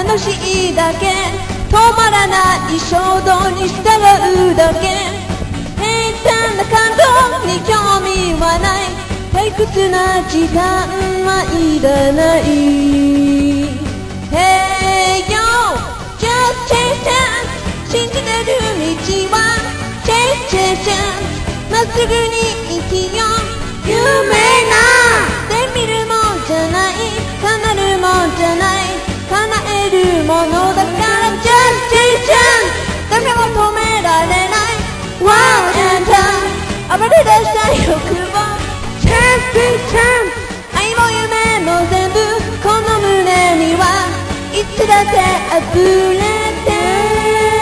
楽しいだけ止まらない衝動に従うだけ平坦な感動に興味はない退屈な時間はいらない Hey yo just chase time 信じてる道は Chase chase chase まっすぐに生きよう有名なで見るもんじゃない叶るもんじゃない叶えるものだから Just chase chance 誰も止められない One and time 暴れ出した欲望 Chase chase chance 愛も夢も全部この胸にはいつだって溢れて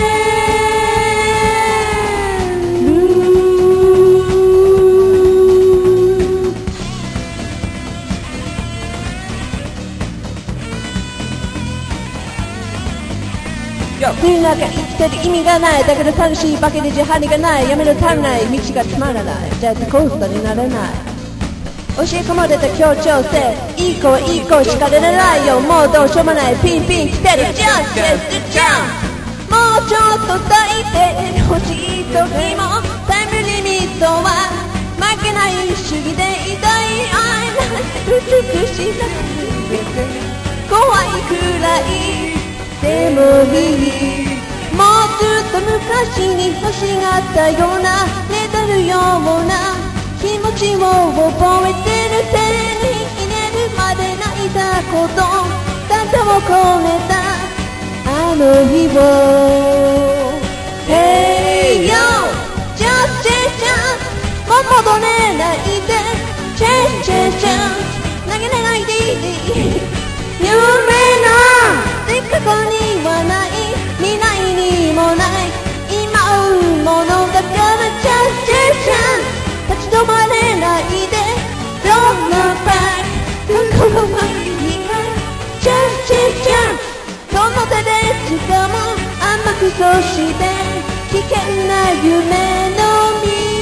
冬の中生きてる意味がないだけど楽しいバケでじゃ針がないやめる足りない道がつまらないジェットコースターになれない教え込まれた協調性いい子はいい子しか出れないよもうどうしようもないピンピン来てるジャンプジャンプもうちょっと抱いて欲しい時もタイムリミットは負けない主義でいたい愛なんて美しさ怖いくらいでもいいもうずっと昔に欲しがったようなねだるような気持ちを覚えてる手に入れるまで泣いたことだんを込めたあの日を Hey yo just chase chance もう戻れないで Chase chase chance 投げれないでいい夢な過去にはない未来にもない今追うものだから Just chase chance 立ち止まれないで Don't look back 心は光る Just chase chance その手で掴もう甘くそして危険な夢の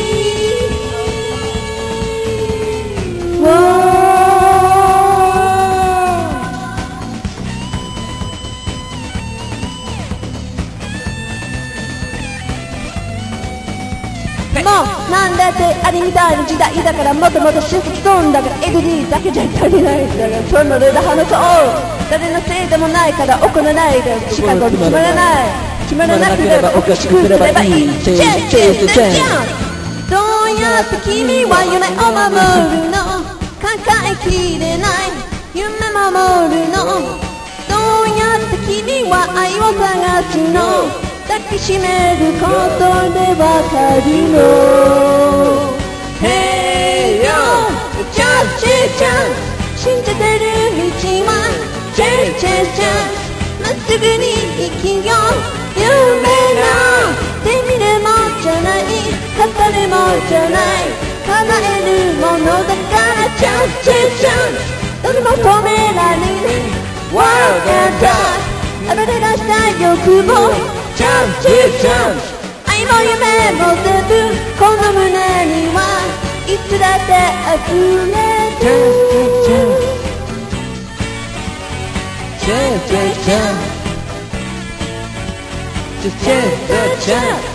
実もうなんだってありみたいな時代だからもっともっとシフトんだから AD だけじゃ足りないんだからその上で話そう誰のせいでもないから怒らないで近くに決まらない決まらなければおかしくすればいいチェンジチェンジチェンジどうやって君は夢を守るの抱えきれない夢守るのどうやって君は愛を探すの抱きしめることでわかるの Hey yo just chase chance 信じてる道は Chase chase chance まっすぐに生きよう夢なんて見るもんじゃない語るもんじゃない叶えるものだから Just chase chance どれも止められない Wild and dark 暴れ出した欲望Chance, chance 愛も夢も全部この胸にはいつだって溢れる Chance, chance Chance, chance Just chance, chance